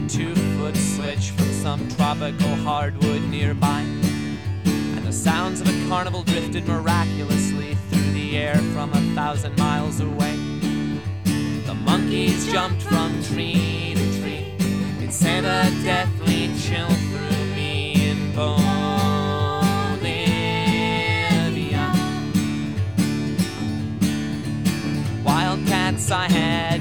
2-foot switch from some tropical hardwood nearby. And the sounds of a carnival drifted miraculously through the air from 1,000 miles away. The monkeys jumped from tree to tree. It sent a deathly chill through me in Bolivia. Wildcats I had